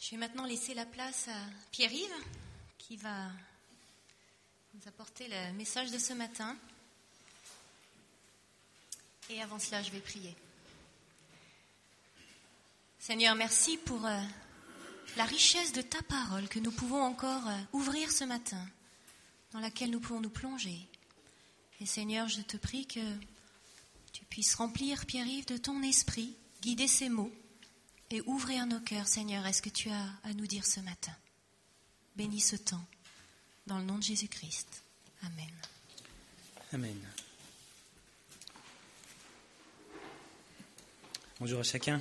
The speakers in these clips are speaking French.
Je vais maintenant laisser la place à Pierre-Yves qui va nous apporter le message de ce matin. Et avant cela, je vais prier. Seigneur, merci pour la richesse de ta parole que nous pouvons encore ouvrir ce matin, dans laquelle nous pouvons nous plonger. Et Seigneur, je te prie que tu puisses remplir Pierre-Yves de ton esprit, guider ses mots et ouvrir nos cœurs. Seigneur, est-ce que tu as à nous dire ce matin? Bénis ce temps, dans le nom de Jésus-Christ. Amen. Amen. Bonjour à chacun.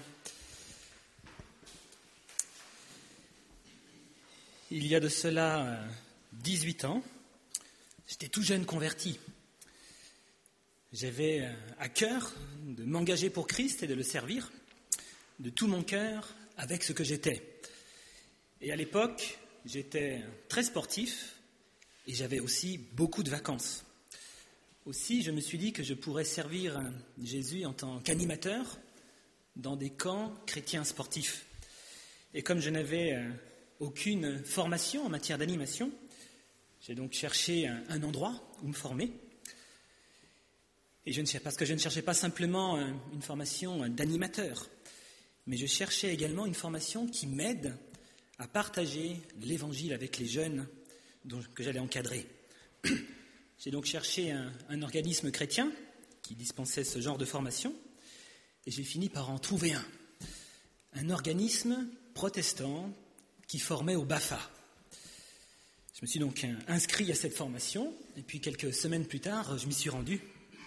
Il y a de cela 18 ans, j'étais tout jeune converti. J'avais à cœur de m'engager pour Christ et de le servir de tout mon cœur avec ce que j'étais. Et à l'époque, j'étais très sportif et j'avais aussi beaucoup de vacances. Aussi, je me suis dit que je pourrais servir Jésus en tant qu'animateur dans des camps chrétiens sportifs. Et comme je n'avais aucune formation en matière d'animation, j'ai donc cherché un endroit où me former. Et parce que je ne cherchais pas simplement une formation d'animateur, mais je cherchais également une formation qui m'aide à partager l'évangile avec les jeunes que j'allais encadrer. J'ai donc cherché un organisme chrétien qui dispensait ce genre de formation, et j'ai fini par en trouver un organisme protestant qui formait au BAFA. Je me suis donc inscrit à cette formation, et puis quelques semaines plus tard, je m'y suis rendu.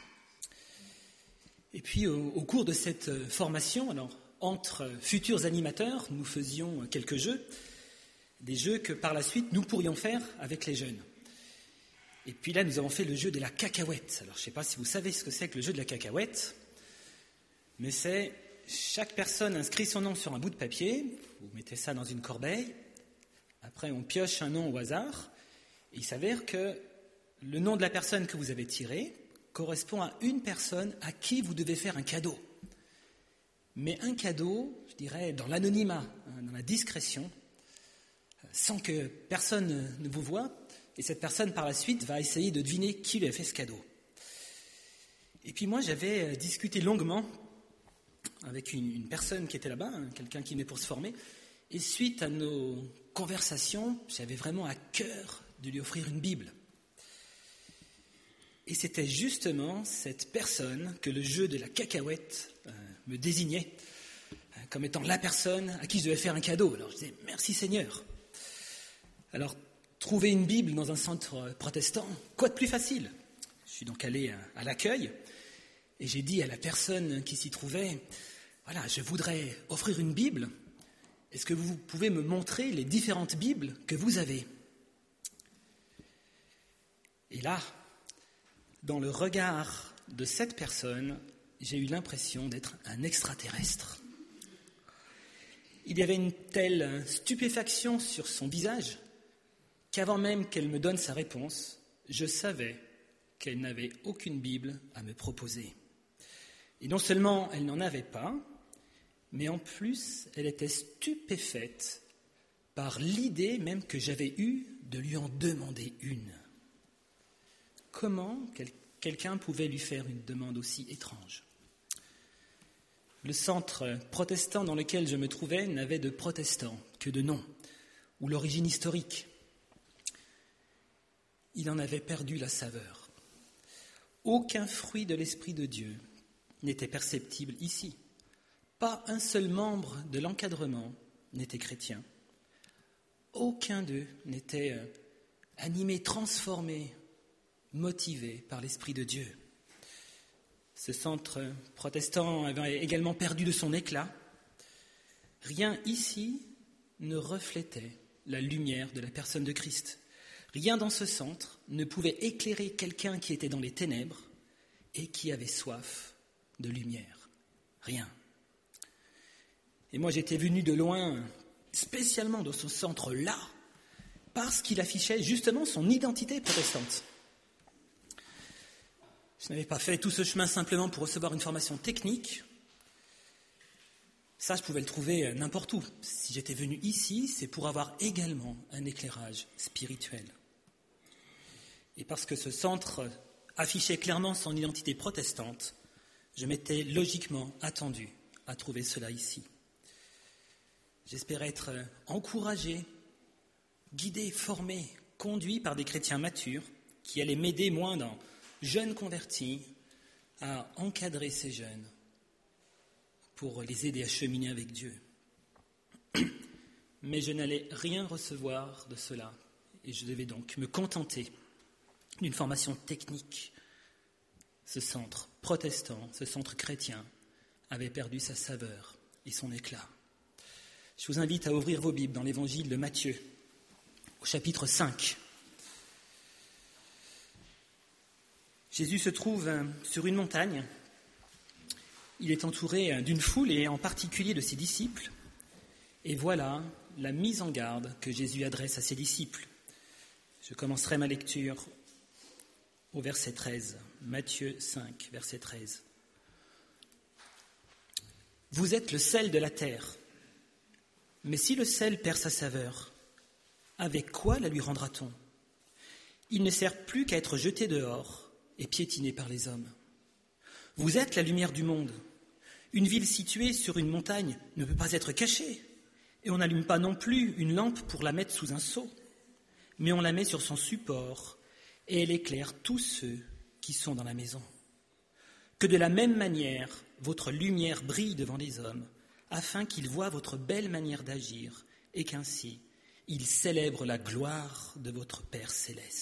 Et puis au cours de cette formation, alors entre futurs animateurs, nous faisions quelques jeux, des jeux que par la suite nous pourrions faire avec les jeunes. Et puis là, nous avons fait le jeu de la cacahuète. Alors je ne sais pas si vous savez ce que c'est que le jeu de la cacahuète, mais c'est chaque personne inscrit son nom sur un bout de papier, vous mettez ça dans une corbeille, après on pioche un nom au hasard, et il s'avère que le nom de la personne que vous avez tiré correspond à une personne à qui vous devez faire un cadeau. Mais un cadeau, je dirais, dans l'anonymat, dans la discrétion, sans que personne ne vous voie, et cette personne par la suite va essayer de deviner qui lui a fait ce cadeau. Et puis moi j'avais discuté longuement avec une personne qui était là-bas, quelqu'un qui venait pour se former, et suite à nos conversations, j'avais vraiment à cœur de lui offrir une Bible. Et c'était justement cette personne que le jeu de la cacahuète me désignait comme étant la personne à qui je devais faire un cadeau. Alors je disais, merci Seigneur. Alors, trouver une Bible dans un centre protestant, quoi de plus facile? Je suis donc allé à l'accueil et j'ai dit à la personne qui s'y trouvait, voilà, je voudrais offrir une Bible. Est-ce que vous pouvez me montrer les différentes Bibles que vous avez? Et là, dans le regard de cette personne, j'ai eu l'impression d'être un extraterrestre. Il y avait une telle stupéfaction sur son visage qu'avant même qu'elle me donne sa réponse, je savais qu'elle n'avait aucune Bible à me proposer. Et non seulement elle n'en avait pas, mais en plus, elle était stupéfaite par l'idée même que j'avais eue de lui en demander une. Comment quelqu'un pouvait lui faire une demande aussi étrange? Le centre protestant dans lequel je me trouvais n'avait de protestant que de nom, ou l'origine historique. Il en avait perdu la saveur. Aucun fruit de l'Esprit de Dieu n'était perceptible ici. Pas un seul membre de l'encadrement n'était chrétien. Aucun d'eux n'était animé, transformé, motivé par l'Esprit de Dieu. Ce centre protestant avait également perdu de son éclat. Rien ici ne reflétait la lumière de la personne de Christ. Rien dans ce centre ne pouvait éclairer quelqu'un qui était dans les ténèbres et qui avait soif de lumière. Rien. Et moi, j'étais venu de loin, spécialement dans ce centre-là, parce qu'il affichait justement son identité protestante. Je n'avais pas fait tout ce chemin simplement pour recevoir une formation technique, Ça, je pouvais le trouver n'importe où. Si j'étais venu ici, c'est pour avoir également un éclairage spirituel. Et parce que ce centre affichait clairement son identité protestante, je m'étais logiquement attendu à trouver cela ici. J'espérais être encouragé, guidé, formé, conduit par des chrétiens matures qui allaient m'aider, moi, dans jeunes convertis, à encadrer ces jeunes pour les aider à cheminer avec Dieu. Mais je n'allais rien recevoir de cela et je devais donc me contenter d'une formation technique. Ce centre protestant, ce centre chrétien avait perdu sa saveur et son éclat. Je vous invite à ouvrir vos Bibles dans l'évangile de Matthieu, au chapitre 5. Jésus se trouve sur une montagne. Il est entouré d'une foule et en particulier de ses disciples. Et voilà la mise en garde que Jésus adresse à ses disciples. Je commencerai ma lecture au verset 13, Matthieu 5, verset 13. « Vous êtes le sel de la terre, mais si le sel perd sa saveur, avec quoi la lui rendra-t-on ? Il ne sert plus qu'à être jeté dehors et piétiné par les hommes. Vous êtes la lumière du monde. Une ville située sur une montagne ne peut pas être cachée, et on n'allume pas non plus une lampe pour la mettre sous un seau, mais on la met sur son support, et elle éclaire tous ceux qui sont dans la maison. Que de la même manière, votre lumière brille devant les hommes, afin qu'ils voient votre belle manière d'agir, et qu'ainsi ils célèbrent la gloire de votre Père céleste. »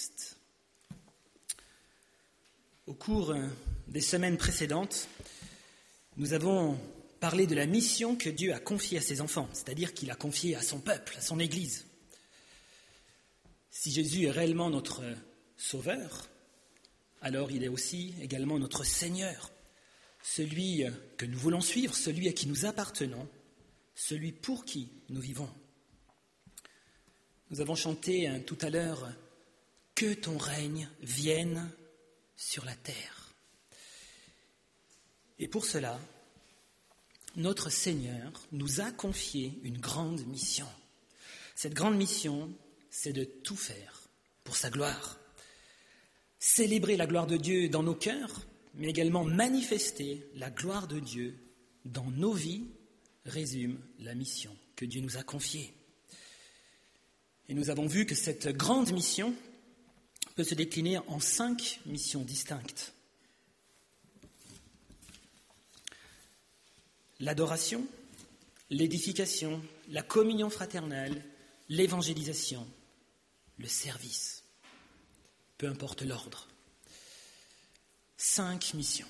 Au cours des semaines précédentes, nous avons parlé de la mission que Dieu a confiée à ses enfants, c'est-à-dire qu'il a confiée à son peuple, à son Église. Si Jésus est réellement notre Sauveur, alors il est aussi également notre Seigneur, celui que nous voulons suivre, celui à qui nous appartenons, celui pour qui nous vivons. Nous avons chanté tout à l'heure « Que ton règne vienne sur la terre ». Et pour cela, notre Seigneur nous a confié une grande mission. Cette grande mission, c'est de tout faire pour sa gloire. Célébrer la gloire de Dieu dans nos cœurs, mais également manifester la gloire de Dieu dans nos vies, résume la mission que Dieu nous a confiée. Et nous avons vu que cette grande mission peut se décliner en 5 missions distinctes. L'adoration, l'édification, la communion fraternelle, l'évangélisation, le service. Peu importe l'ordre. 5 missions.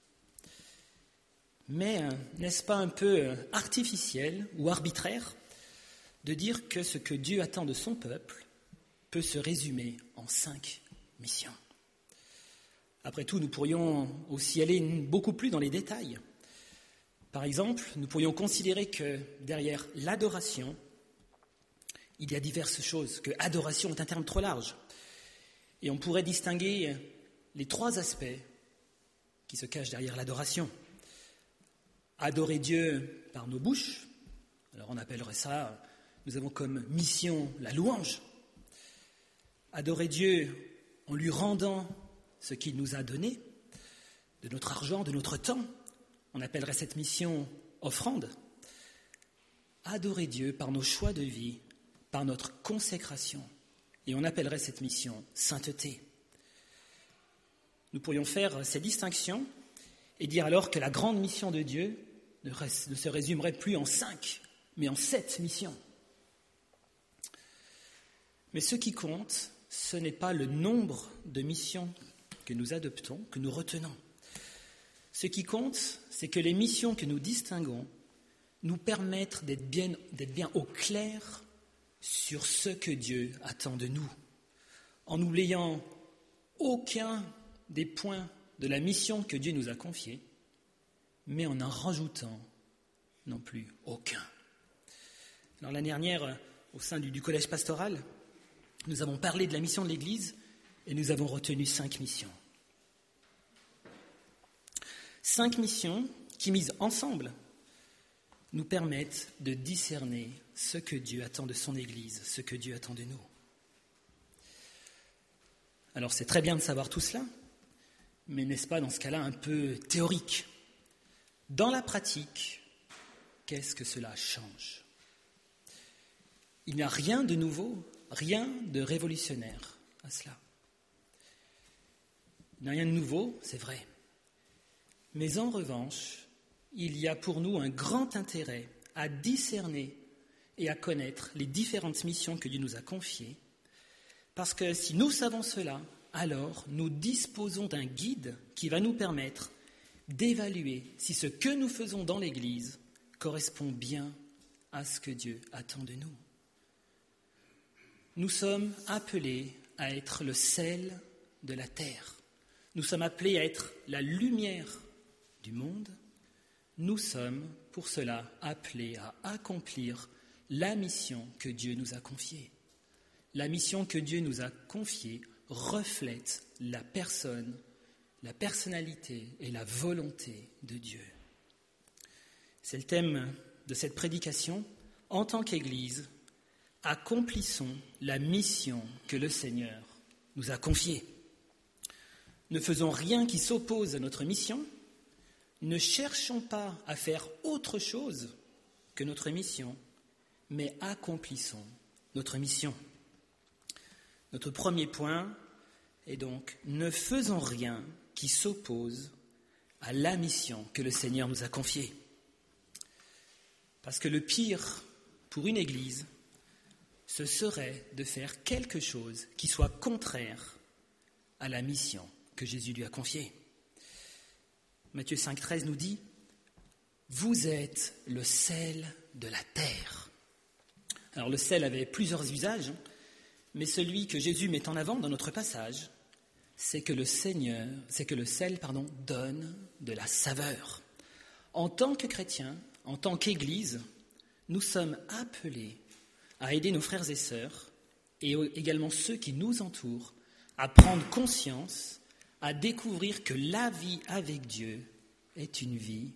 Mais n'est-ce pas un peu artificiel ou arbitraire de dire que ce que Dieu attend de son peuple peut se résumer en 5 missions? Après tout, nous pourrions aussi aller beaucoup plus dans les détails. Par exemple, nous pourrions considérer que derrière l'adoration, il y a diverses choses, que adoration est un terme trop large. Et on pourrait distinguer les 3 aspects qui se cachent derrière l'adoration. Adorer Dieu par nos bouches, alors on appellerait ça, nous avons comme mission la louange. Adorer Dieu en lui rendant ce qu'il nous a donné, de notre argent, de notre temps, on appellerait cette mission offrande. Adorer Dieu par nos choix de vie, par notre consécration, et on appellerait cette mission sainteté. Nous pourrions faire ces distinctions et dire alors que la grande mission de Dieu ne se résumerait plus en 5, mais en 7 missions. Mais ce qui compte, ce n'est pas le nombre de missions que nous adoptons, que nous retenons. Ce qui compte, c'est que les missions que nous distinguons nous permettent d'être bien au clair sur ce que Dieu attend de nous, en n'oubliant aucun des points de la mission que Dieu nous a confiée, mais en rajoutant non plus aucun. Alors l'année dernière, au sein du collège pastoral, nous avons parlé de la mission de l'Église et nous avons retenu 5 missions. 5 missions qui, mises ensemble, nous permettent de discerner ce que Dieu attend de son Église, ce que Dieu attend de nous. Alors c'est très bien de savoir tout cela, mais n'est-ce pas dans ce cas-là un peu théorique ? Dans la pratique, qu'est-ce que cela change ? Il n'y a rien de nouveau, rien de révolutionnaire à cela. Il n'y a rien de nouveau, c'est vrai. Mais en revanche, il y a pour nous un grand intérêt à discerner et à connaître les différentes missions que Dieu nous a confiées, parce que si nous savons cela, alors nous disposons d'un guide qui va nous permettre d'évaluer si ce que nous faisons dans l'Église correspond bien à ce que Dieu attend de nous. Nous sommes appelés à être le sel de la terre. Nous sommes appelés à être la lumière du monde. Nous sommes, pour cela, appelés à accomplir la mission que Dieu nous a confiée. La mission que Dieu nous a confiée reflète la personne, la personnalité et la volonté de Dieu. C'est le thème de cette prédication. En tant qu'Église, accomplissons la mission que le Seigneur nous a confiée. Ne faisons rien qui s'oppose à notre mission. Ne cherchons pas à faire autre chose que notre mission, mais accomplissons notre mission. Notre premier point est donc, ne faisons rien qui s'oppose à la mission que le Seigneur nous a confiée. Parce que le pire pour une Église, ce serait de faire quelque chose qui soit contraire à la mission que Jésus lui a confiée. Matthieu 5,13 nous dit « Vous êtes le sel de la terre ». Alors le sel avait plusieurs usages, mais celui que Jésus met en avant dans notre passage, c'est que le sel donne de la saveur. En tant que chrétiens, en tant qu'Église, nous sommes appelés à aider nos frères et sœurs, et également ceux qui nous entourent, à prendre conscience, à découvrir que la vie avec Dieu est une vie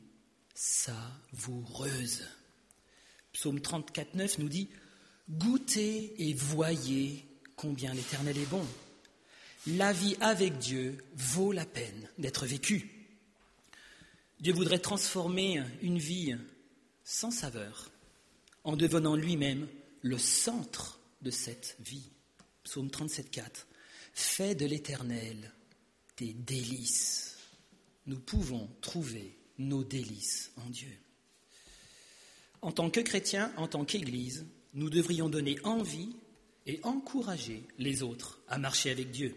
savoureuse. Psaume 34,9 nous dit « Goûtez et voyez combien l'Éternel est bon. La vie avec Dieu vaut la peine d'être vécue. » Dieu voudrait transformer une vie sans saveur en devenant lui-même le centre de cette vie. Psaume 37,4. Fais de l'Éternel tes délices. Nous pouvons trouver nos délices en Dieu. En tant que chrétiens, en tant qu'Église, nous devrions donner envie et encourager les autres à marcher avec Dieu.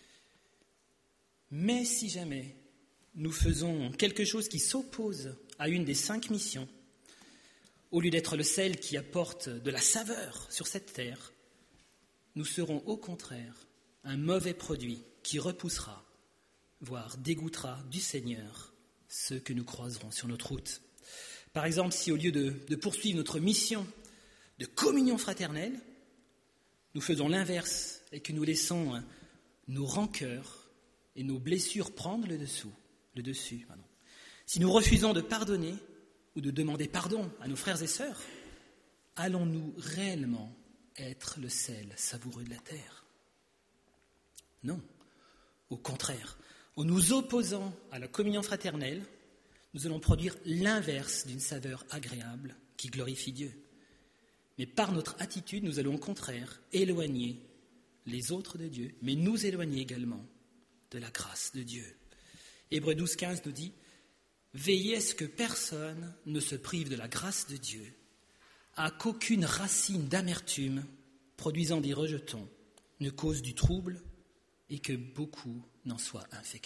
Mais si jamais nous faisons quelque chose qui s'oppose à une des 5 missions, au lieu d'être le sel qui apporte de la saveur sur cette terre, nous serons au contraire un mauvais produit qui repoussera, voire dégoûtera du Seigneur ceux que nous croiserons sur notre route. Par exemple, si au lieu de poursuivre notre mission de communion fraternelle, nous faisons l'inverse et que nous laissons nos rancœurs et nos blessures prendre le dessus. Si nous refusons de pardonner ou de demander pardon à nos frères et sœurs, allons-nous réellement être le sel savoureux de la terre ? Non, au contraire. En nous opposant à la communion fraternelle, nous allons produire l'inverse d'une saveur agréable qui glorifie Dieu. Mais par notre attitude, nous allons au contraire éloigner les autres de Dieu, mais nous éloigner également de la grâce de Dieu. Hébreux 12,15 nous dit « Veillez à ce que personne ne se prive de la grâce de Dieu, à qu'aucune racine d'amertume produisant des rejetons ne cause du trouble et que beaucoup n'en soient infectés. »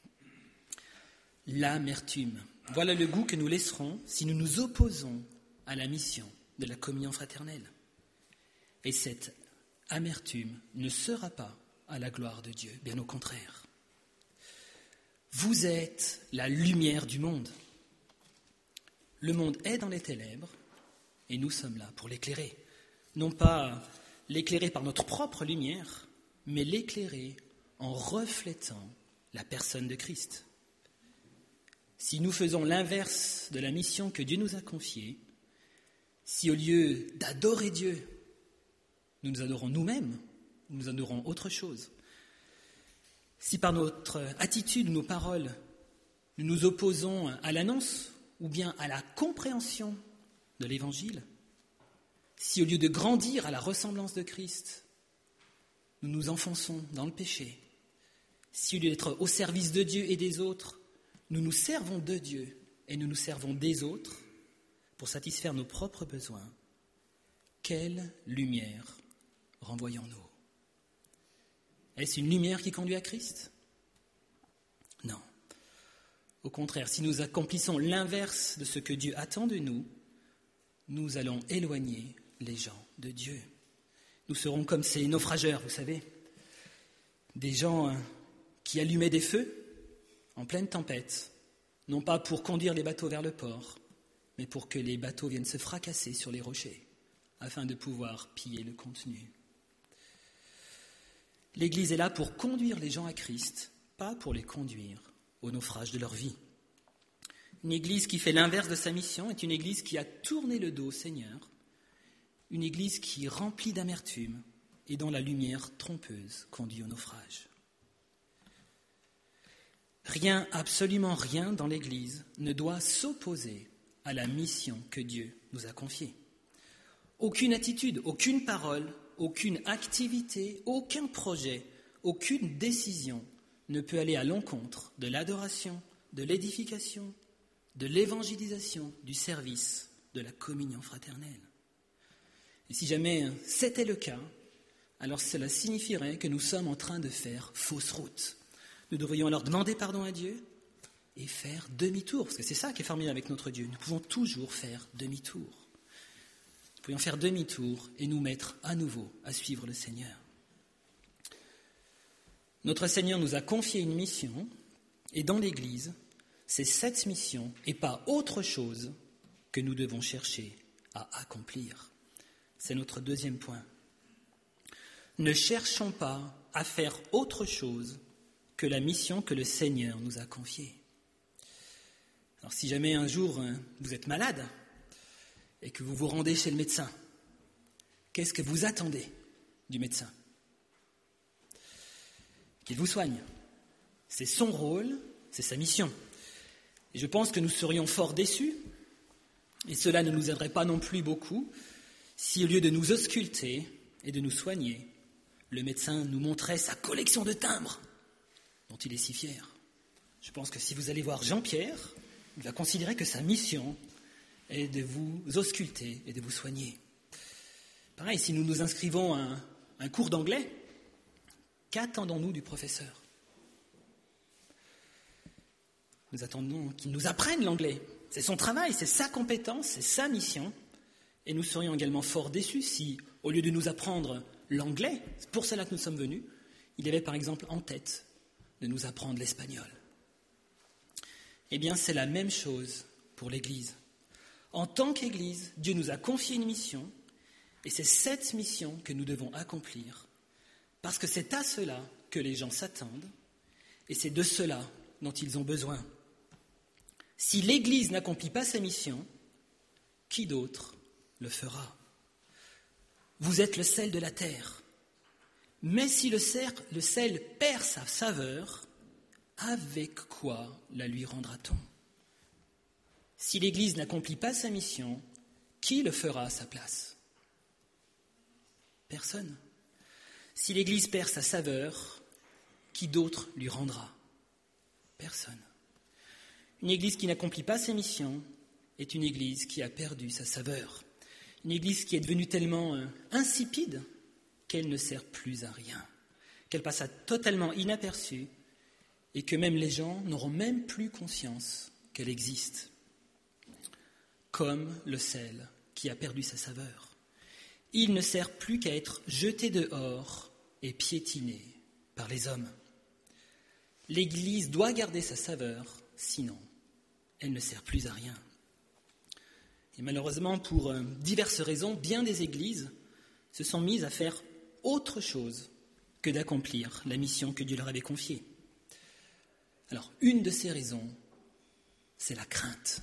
L'amertume, voilà le goût que nous laisserons si nous nous opposons à la mission de la communion fraternelle. Et cette amertume ne sera pas à la gloire de Dieu, bien au contraire. Vous êtes la lumière du monde. Le monde est dans les ténèbres et nous sommes là pour l'éclairer. Non pas l'éclairer par notre propre lumière, mais l'éclairer en reflétant la personne de Christ. si nous faisons l'inverse de la mission que Dieu nous a confiée, si au lieu d'adorer Dieu, nous nous adorons nous-mêmes, nous adorons autre chose, si par notre attitude, nos paroles, nous nous opposons à l'annonce ou bien à la compréhension de l'Évangile, si au lieu de grandir à la ressemblance de Christ, nous nous enfonçons dans le péché, si au lieu d'être au service de Dieu et des autres, nous nous servons de Dieu et nous nous servons des autres pour satisfaire nos propres besoins, quelle lumière renvoyons-nous ? Est-ce une lumière qui conduit à Christ ? Non. Au contraire, si nous accomplissons l'inverse de ce que Dieu attend de nous, nous allons éloigner les gens de Dieu. Nous serons comme ces naufrageurs, vous savez, des gens qui allumaient des feux en pleine tempête, non pas pour conduire les bateaux vers le port, mais pour que les bateaux viennent se fracasser sur les rochers, afin de pouvoir piller le contenu. L'Église est là pour conduire les gens à Christ, pas pour les conduire au naufrage de leur vie. Une Église qui fait l'inverse de sa mission est une Église qui a tourné le dos au Seigneur, une Église qui est remplie d'amertume et dont la lumière trompeuse conduit au naufrage. Rien, absolument rien dans l'Église ne doit s'opposer à la mission que Dieu nous a confiée. Aucune attitude, aucune parole, aucune activité, aucun projet, aucune décision ne peut aller à l'encontre de l'adoration, de l'édification, de l'évangélisation, du service, de la communion fraternelle. Et si jamais c'était le cas, alors cela signifierait que nous sommes en train de faire fausse route. Nous devrions alors demander pardon à Dieu et faire demi-tour, parce que c'est ça qui est formidable avec notre Dieu. Nous pouvons toujours faire demi-tour. Nous pouvons faire demi-tour et nous mettre à nouveau à suivre le Seigneur. Notre Seigneur nous a confié une mission, et dans l'Église, c'est cette mission et pas autre chose que nous devons chercher à accomplir. C'est notre deuxième point. Ne cherchons pas à faire autre chose que la mission que le Seigneur nous a confiée. Alors si jamais un jour vous êtes malade et que vous vous rendez chez le médecin, qu'est-ce que vous attendez du médecin ? Qu'il vous soigne. C'est son rôle, c'est sa mission. Et je pense que nous serions fort déçus, et cela ne nous aiderait pas non plus beaucoup, si au lieu de nous ausculter et de nous soigner, le médecin nous montrait sa collection de timbres dont il est si fier. Je pense que si vous allez voir Jean-Pierre, il va considérer que sa mission est de vous ausculter et de vous soigner. Pareil, si nous nous inscrivons à un cours d'anglais, qu'attendons-nous du professeur ? Nous attendons qu'il nous apprenne l'anglais. C'est son travail, c'est sa compétence, c'est sa mission. Et nous serions également fort déçus si, au lieu de nous apprendre l'anglais, c'est pour cela que nous sommes venus, il avait par exemple en tête de nous apprendre l'espagnol. Eh bien, c'est la même chose pour l'Église. En tant qu'Église, Dieu nous a confié une mission, et c'est cette mission que nous devons accomplir, parce que c'est à cela que les gens s'attendent, et c'est de cela dont ils ont besoin. Si l'Église n'accomplit pas sa mission, qui d'autre le fera ? Vous êtes le sel de la terre. Mais si le sel perd sa saveur, avec quoi la lui rendra-t-on ? Si l'Église n'accomplit pas sa mission, qui le fera à sa place ? Personne. Si l'Église perd sa saveur, qui d'autre lui rendra ? Personne. Une Église qui n'accomplit pas sa mission est une Église qui a perdu sa saveur. Une Église qui est devenue tellement insipide qu'elle ne sert plus à rien, qu'elle passa totalement inaperçue et que même les gens n'auront même plus conscience qu'elle existe. Comme le sel qui a perdu sa saveur. Il ne sert plus qu'à être jeté dehors et piétiné par les hommes. L'Église doit garder sa saveur, sinon elle ne sert plus à rien. Et malheureusement, pour diverses raisons, bien des églises se sont mises à faire autre chose que d'accomplir la mission que Dieu leur avait confiée. Alors, une de ces raisons c'est la crainte.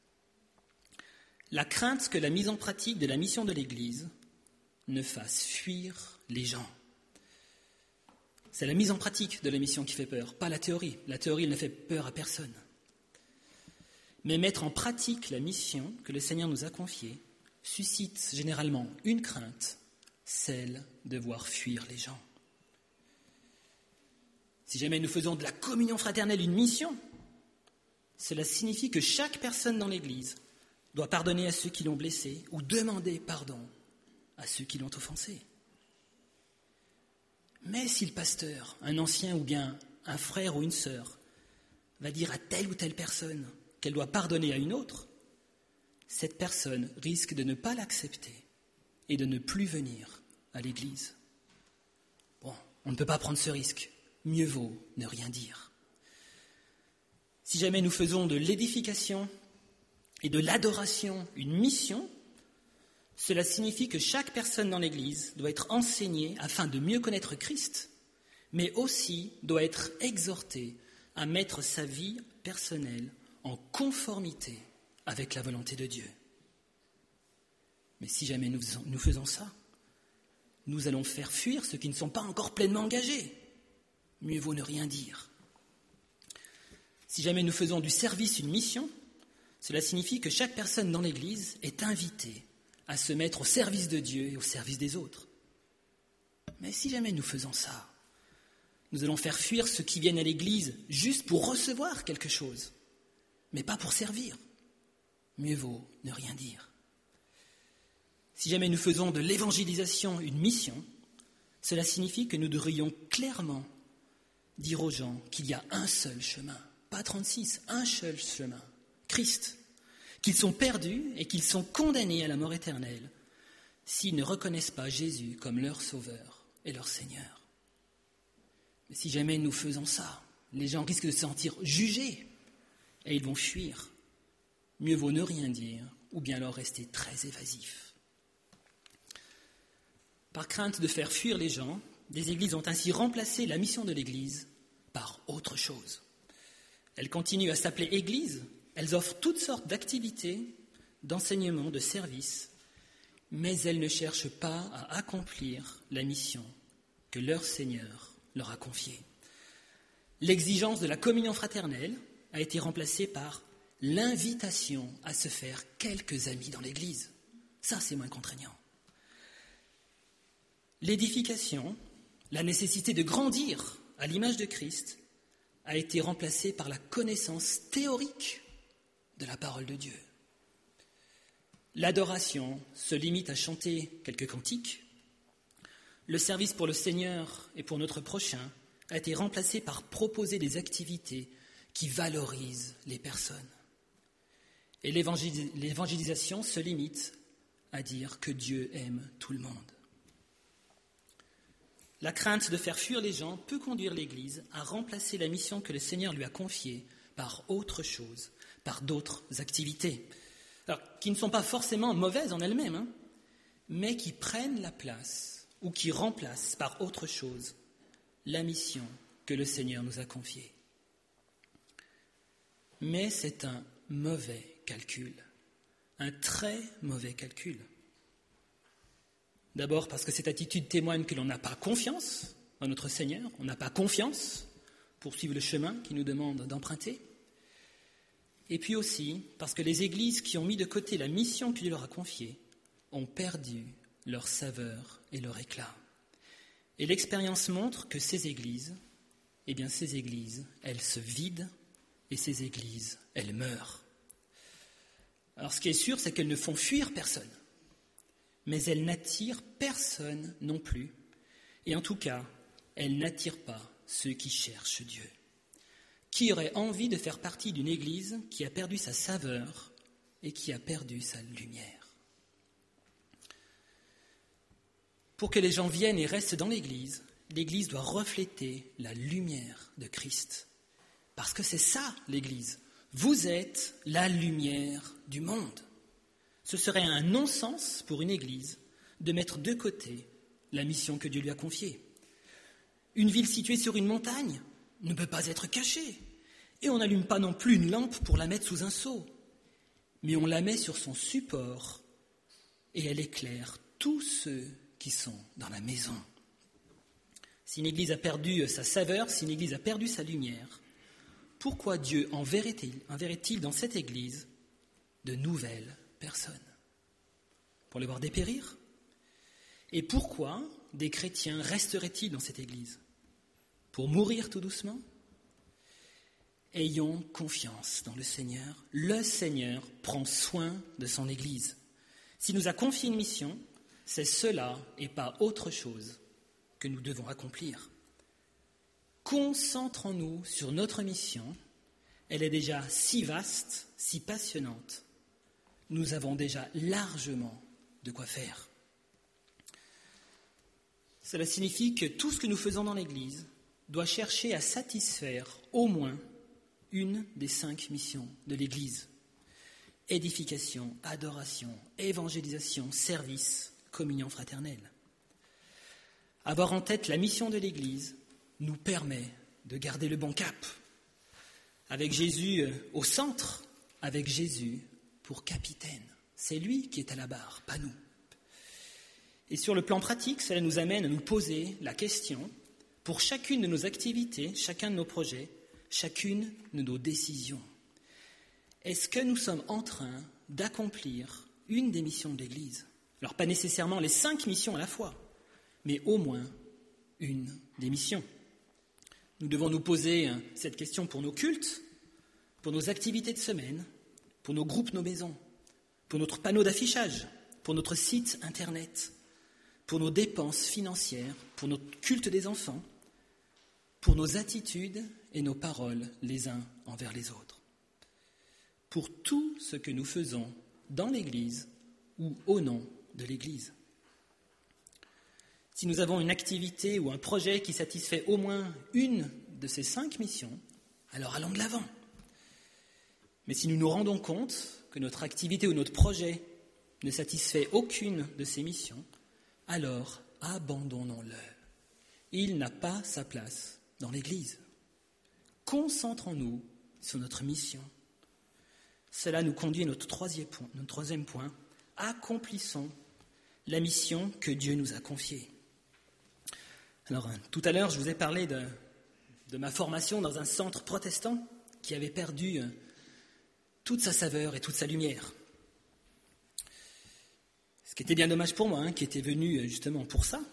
La crainte que la mise en pratique de la mission de l'Église ne fasse fuir les gens. C'est la mise en pratique de la mission qui fait peur, pas la théorie. La théorie, elle ne fait peur à personne. Mais mettre en pratique la mission que le Seigneur nous a confiée suscite généralement une crainte, celle de voir fuir les gens. Si jamais nous faisons de la communion fraternelle une mission, cela signifie que chaque personne dans l'Église doit pardonner à ceux qui l'ont blessé ou demander pardon à ceux qui l'ont offensé. Mais si le pasteur, un ancien ou bien un frère ou une sœur, va dire à telle ou telle personne qu'elle doit pardonner à une autre, cette personne risque de ne pas l'accepter et de ne plus venir à l'Église. Bon, on ne peut pas prendre ce risque. Mieux vaut ne rien dire. Si jamais nous faisons de l'édification et de l'adoration une mission, cela signifie que chaque personne dans l'Église doit être enseignée afin de mieux connaître Christ, mais aussi doit être exhortée à mettre sa vie personnelle en conformité avec la volonté de Dieu. Mais si jamais nous faisons ça, nous allons faire fuir ceux qui ne sont pas encore pleinement engagés. Mieux vaut ne rien dire. Si jamais nous faisons du service une mission, cela signifie que chaque personne dans l'Église est invitée à se mettre au service de Dieu et au service des autres. Mais si jamais nous faisons ça, nous allons faire fuir ceux qui viennent à l'Église juste pour recevoir quelque chose, mais pas pour servir. Mieux vaut ne rien dire. Si jamais nous faisons de l'évangélisation une mission, cela signifie que nous devrions clairement dire aux gens qu'il y a un seul chemin, pas 36, un seul chemin, Christ, qu'ils sont perdus et qu'ils sont condamnés à la mort éternelle s'ils ne reconnaissent pas Jésus comme leur Sauveur et leur Seigneur. Mais si jamais nous faisons ça, les gens risquent de se sentir jugés et ils vont fuir. Mieux vaut ne rien dire ou bien alors rester très évasif. Par crainte de faire fuir les gens, des églises ont ainsi remplacé la mission de l'Église par autre chose. Elles continuent à s'appeler Église, elles offrent toutes sortes d'activités, d'enseignements, de services, mais elles ne cherchent pas à accomplir la mission que leur Seigneur leur a confiée. L'exigence de la communion fraternelle a été remplacée par l'invitation à se faire quelques amis dans l'Église. Ça, c'est moins contraignant. L'édification, la nécessité de grandir à l'image de Christ, a été remplacée par la connaissance théorique de la parole de Dieu. L'adoration se limite à chanter quelques cantiques. Le service pour le Seigneur et pour notre prochain a été remplacé par proposer des activités qui valorisent les personnes. Et l'évangélisation se limite à dire que Dieu aime tout le monde. La crainte de faire fuir les gens peut conduire l'Église à remplacer la mission que le Seigneur lui a confiée par autre chose, par d'autres activités, alors, qui ne sont pas forcément mauvaises en elles-mêmes, mais qui prennent la place ou qui remplacent par autre chose la mission que le Seigneur nous a confiée. Mais c'est un mauvais calcul, un très mauvais calcul. D'abord parce que cette attitude témoigne que l'on n'a pas confiance en notre Seigneur, on n'a pas confiance pour suivre le chemin qu'il nous demande d'emprunter. Et puis aussi parce que les églises qui ont mis de côté la mission qu'il leur a confiée ont perdu leur saveur et leur éclat. Et l'expérience montre que ces églises, elles se vident et ces églises, elles meurent. Alors ce qui est sûr, c'est qu'elles ne font fuir personne. Mais elles n'attirent personne non plus. Et en tout cas, elles n'attirent pas ceux qui cherchent Dieu. Qui aurait envie de faire partie d'une église qui a perdu sa saveur et qui a perdu sa lumière? Pour que les gens viennent et restent dans l'église doit refléter la lumière de Christ. Parce que c'est ça, l'église. Vous êtes la lumière du monde. Ce serait un non-sens pour une église de mettre de côté la mission que Dieu lui a confiée. Une ville située sur une montagne ne peut pas être cachée. Et on n'allume pas non plus une lampe pour la mettre sous un seau, mais on la met sur son support et elle éclaire tous ceux qui sont dans la maison. Si une église a perdu sa saveur, si une église a perdu sa lumière, pourquoi Dieu enverrait-il dans cette église de nouvelles personnes? Pour les voir dépérir? Et pourquoi des chrétiens resteraient-ils dans cette église? Pour mourir tout doucement? Ayons confiance dans le Seigneur. Le Seigneur prend soin de son église. S'il nous a confié une mission, c'est cela et pas autre chose que nous devons accomplir. Concentrons-nous sur notre mission. Elle est déjà si vaste, si passionnante. Nous avons déjà largement de quoi faire. Cela signifie que tout ce que nous faisons dans l'Église doit chercher à satisfaire au moins une des 5 missions de l'Église. Édification, adoration, évangélisation, service, communion fraternelle. Avoir en tête la mission de l'Église nous permet de garder le bon cap. Avec Jésus au centre, avec Jésus pour capitaine. C'est lui qui est à la barre, pas nous. Et sur le plan pratique, cela nous amène à nous poser la question, pour chacune de nos activités, chacun de nos projets, chacune de nos décisions. Est-ce que nous sommes en train d'accomplir une des missions de l'Église? Alors pas nécessairement les 5 missions à la fois, mais au moins une des missions. Nous devons nous poser cette question pour nos cultes, pour nos activités de semaine, pour nos groupes, nos maisons, pour notre panneau d'affichage, pour notre site internet, pour nos dépenses financières, pour notre culte des enfants, pour nos attitudes et nos paroles les uns envers les autres. Pour tout ce que nous faisons dans l'Église ou au nom de l'Église. Si nous avons une activité ou un projet qui satisfait au moins une de ces 5 missions, alors allons de l'avant. Mais si nous nous rendons compte que notre activité ou notre projet ne satisfait aucune de ces missions, alors abandonnons-le. Il n'a pas sa place dans l'Église. Concentrons-nous sur notre mission. Cela nous conduit à notre troisième point. Accomplissons la mission que Dieu nous a confiée. Alors, tout à l'heure, je vous ai parlé de ma formation dans un centre protestant qui avait perdu toute sa saveur et toute sa lumière. Ce qui était bien dommage pour moi, qui était venu justement pour ça.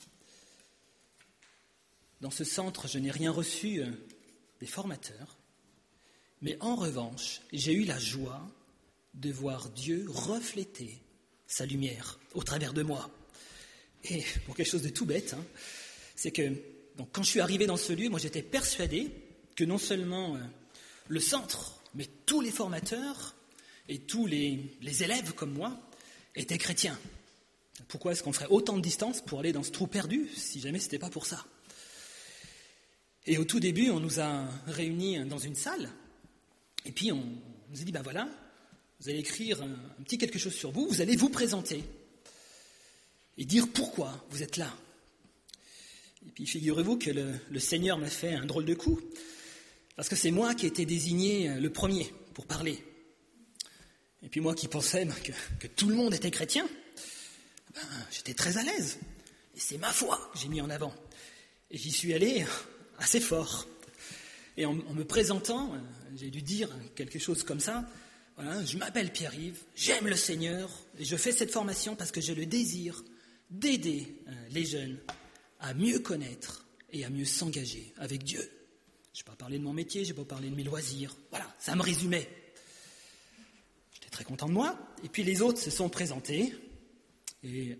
Dans ce centre, je n'ai rien reçu des formateurs, mais en revanche, j'ai eu la joie de voir Dieu refléter sa lumière au travers de moi. Et pour quelque chose de tout bête, c'est que donc, quand je suis arrivé dans ce lieu, moi j'étais persuadé que non seulement le centre, mais tous les formateurs et tous les élèves comme moi étaient chrétiens. Pourquoi est-ce qu'on ferait autant de distance pour aller dans ce trou perdu si jamais ce n'était pas pour ça? Et au tout début, on nous a réunis dans une salle et puis on nous a dit, voilà, vous allez écrire un petit quelque chose sur vous, vous allez vous présenter et dire pourquoi vous êtes là. Et puis figurez-vous que le Seigneur m'a fait un drôle de coup, parce que c'est moi qui ai été désigné le premier pour parler. Et puis moi qui pensais que tout le monde était chrétien, j'étais très à l'aise. Et c'est ma foi que j'ai mis en avant. Et j'y suis allé assez fort. Et en me présentant, j'ai dû dire quelque chose comme ça. Voilà, je m'appelle Pierre-Yves, j'aime le Seigneur, et je fais cette formation parce que j'ai le désir d'aider les jeunes à mieux connaître et à mieux s'engager avec Dieu. Je n'ai pas parlé de mon métier, je n'ai pas parlé de mes loisirs. Voilà, ça me résumait. J'étais très content de moi. Et puis les autres se sont présentés. Et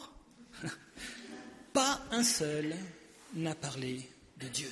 pas un seul n'a parlé de Dieu.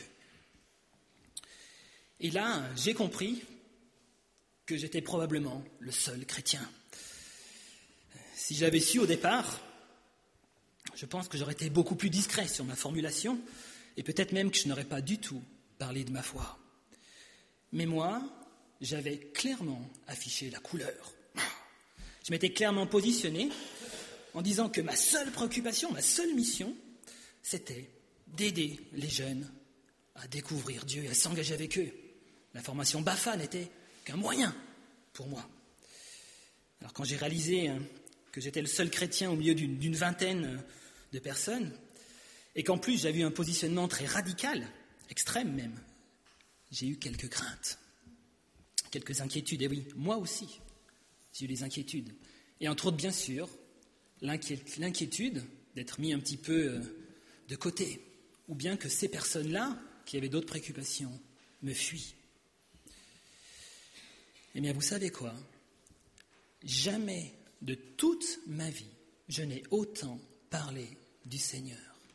Et là, j'ai compris que j'étais probablement le seul chrétien. Si j'avais su au départ, je pense que j'aurais été beaucoup plus discret sur ma formulation et peut-être même que je n'aurais pas du tout parlé de ma foi. Mais moi, j'avais clairement affiché la couleur. Je m'étais clairement positionné en disant que ma seule préoccupation, ma seule mission, c'était d'aider les jeunes à découvrir Dieu et à s'engager avec eux. La formation BAFA n'était qu'un moyen pour moi. Alors quand j'ai réalisé que j'étais le seul chrétien au milieu d'une vingtaine de personnes, et qu'en plus j'avais eu un positionnement très radical, extrême même, j'ai eu quelques craintes, quelques inquiétudes. Et oui, moi aussi, j'ai eu des inquiétudes. Et entre autres, bien sûr, l'inquiétude d'être mis un petit peu de côté, ou bien que ces personnes-là, qui avaient d'autres préoccupations, me fuient. Eh bien, vous savez quoi ? Jamais de toute ma vie, je n'ai autant parlé du Seigneur.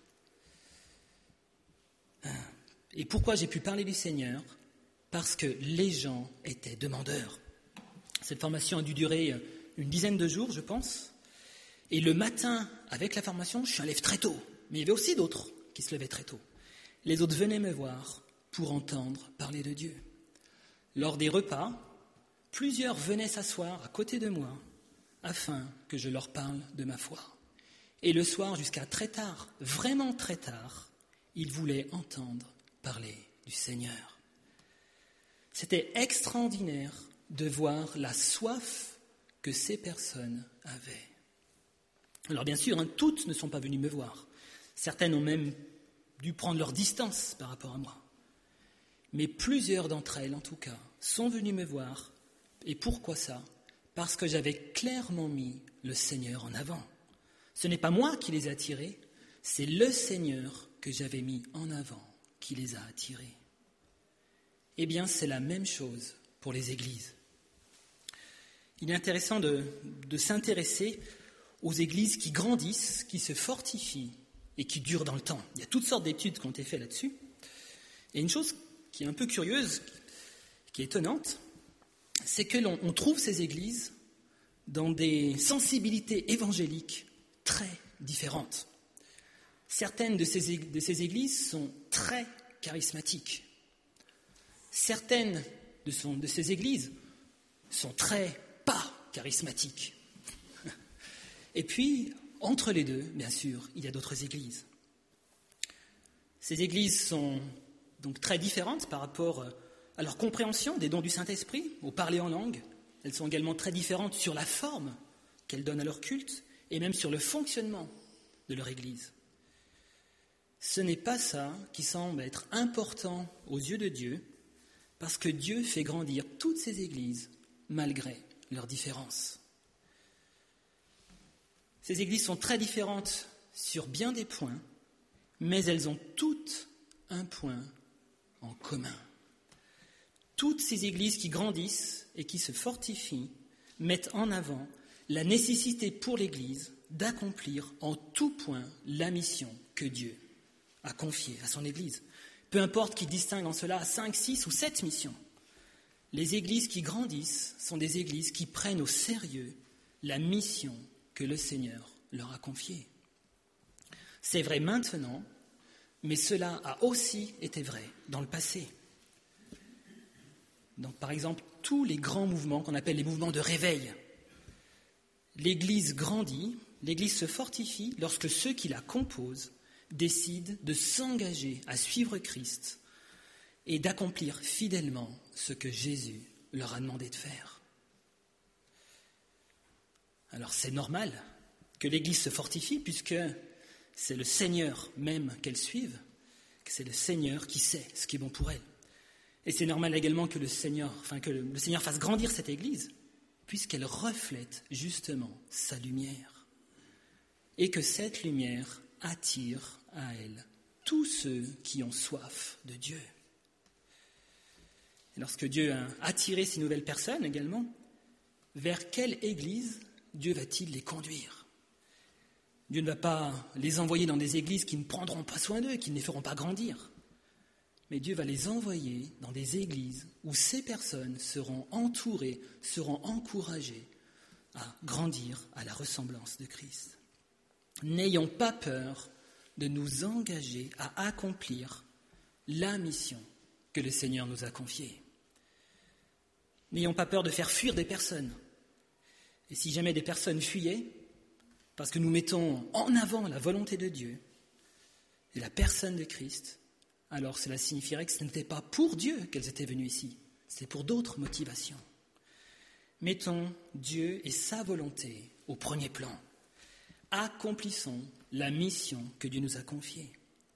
Et pourquoi j'ai pu parler du Seigneur ? Parce que les gens étaient demandeurs. Cette formation a dû durer une dizaine de jours, je pense. Et le matin, avec la formation, je suis un lève très tôt. Mais il y avait aussi d'autres qui se levaient très tôt. Les autres venaient me voir pour entendre parler de Dieu. Lors des repas, plusieurs venaient s'asseoir à côté de moi afin que je leur parle de ma foi. Et le soir, jusqu'à très tard, vraiment très tard, ils voulaient entendre parler du Seigneur. C'était extraordinaire de voir la soif que ces personnes avaient. Alors bien sûr, toutes ne sont pas venues me voir. Certaines ont même dû prendre leur distance par rapport à moi. Mais plusieurs d'entre elles, en tout cas, sont venues me voir. Et pourquoi ça ? Parce que j'avais clairement mis le Seigneur en avant. Ce n'est pas moi qui les ai attirés, c'est le Seigneur que j'avais mis en avant qui les a attirés. Eh bien, c'est la même chose pour les églises. Il est intéressant de s'intéresser aux églises qui grandissent, qui se fortifient et qui durent dans le temps. Il y a toutes sortes d'études qui ont été faites là-dessus. Et une chose qui est un peu curieuse, qui est étonnante, c'est que l'on trouve ces églises dans des sensibilités évangéliques très différentes. Certaines de ces églises sont très charismatiques. Certaines de ces églises sont très pas charismatiques. Et puis, entre les deux, bien sûr, il y a d'autres églises. Ces églises sont donc très différentes par rapport à leur compréhension des dons du Saint-Esprit, au parler en langue. Elles sont également très différentes sur la forme qu'elles donnent à leur culte et même sur le fonctionnement de leur église. Ce n'est pas ça qui semble être important aux yeux de Dieu, parce que Dieu fait grandir toutes ces églises malgré leurs différences. Ces églises sont très différentes sur bien des points, mais elles ont toutes un point en commun. Toutes ces églises qui grandissent et qui se fortifient mettent en avant la nécessité pour l'Église d'accomplir en tout point la mission que Dieu a confiée à son Église. Peu importe qu'il distingue en cela 5, 6 ou 7 missions. Les églises qui grandissent sont des églises qui prennent au sérieux la mission que le Seigneur leur a confiée. C'est vrai maintenant, mais cela a aussi été vrai dans le passé. Donc, par exemple, tous les grands mouvements qu'on appelle les mouvements de réveil. L'Église grandit, l'Église se fortifie lorsque ceux qui la composent décident de s'engager à suivre Christ et d'accomplir fidèlement ce que Jésus leur a demandé de faire. Alors c'est normal que l'Église se fortifie puisque c'est le Seigneur même qu'elle suive, que c'est le Seigneur qui sait ce qui est bon pour elle. Et c'est normal également que le Seigneur fasse grandir cette Église, puisqu'elle reflète justement sa lumière. Et que cette lumière attire à elle tous ceux qui ont soif de Dieu. Et lorsque Dieu a attiré ces nouvelles personnes également, vers quelle Église Dieu va-t-il les conduire ? Dieu ne va pas les envoyer dans des églises qui ne prendront pas soin d'eux, qui ne les feront pas grandir. Mais Dieu va les envoyer dans des églises où ces personnes seront entourées, seront encouragées à grandir à la ressemblance de Christ. N'ayons pas peur de nous engager à accomplir la mission que le Seigneur nous a confiée. N'ayons pas peur de faire fuir des personnes. Et si jamais des personnes fuyaient, parce que nous mettons en avant la volonté de Dieu et la personne de Christ, alors cela signifierait que ce n'était pas pour Dieu qu'elles étaient venues ici, c'est pour d'autres motivations. Mettons Dieu et sa volonté au premier plan. Accomplissons la mission que Dieu nous a confiée.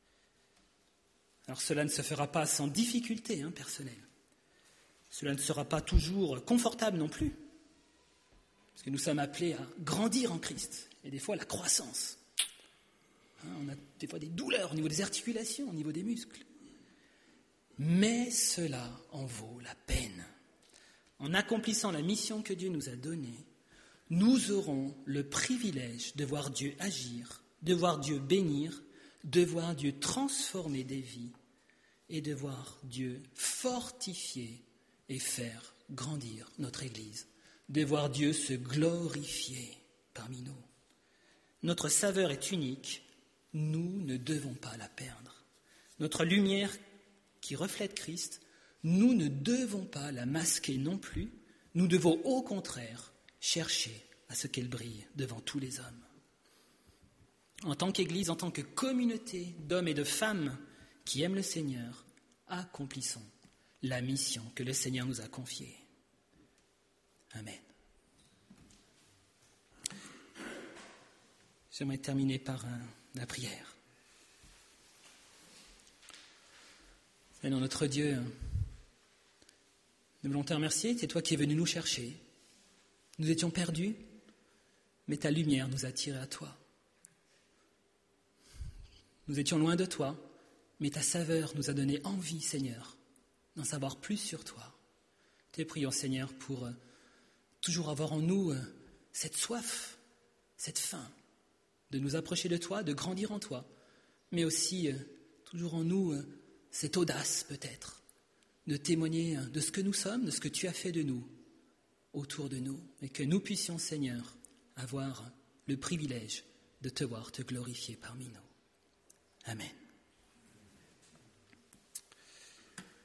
Alors cela ne se fera pas sans difficulté personnelle. Cela ne sera pas toujours confortable non plus. Parce que nous sommes appelés à grandir en Christ. Et des fois, la croissance. On a des fois des douleurs au niveau des articulations, au niveau des muscles. Mais cela en vaut la peine. En accomplissant la mission que Dieu nous a donnée, nous aurons le privilège de voir Dieu agir, de voir Dieu bénir, de voir Dieu transformer des vies et de voir Dieu fortifier et faire grandir notre Église, de voir Dieu se glorifier parmi nous. Notre saveur est unique, nous ne devons pas la perdre. Notre lumière qui reflète Christ, nous ne devons pas la masquer non plus, nous devons au contraire chercher à ce qu'elle brille devant tous les hommes. En tant qu'Église, en tant que communauté d'hommes et de femmes qui aiment le Seigneur, accomplissons la mission que le Seigneur nous a confiée. Amen. J'aimerais terminer par la prière. Seigneur notre Dieu, nous voulons te remercier, c'est toi qui es venu nous chercher. Nous étions perdus, mais ta lumière nous a tirés à toi. Nous étions loin de toi, mais ta saveur nous a donné envie, Seigneur, d'en savoir plus sur toi. Te prions, Seigneur, pour toujours avoir en nous cette soif, cette faim, de nous approcher de toi, de grandir en toi, mais aussi toujours en nous cette audace peut-être, de témoigner de ce que nous sommes, de ce que tu as fait de nous, autour de nous, et que nous puissions, Seigneur, avoir le privilège de te voir te glorifier parmi nous. Amen.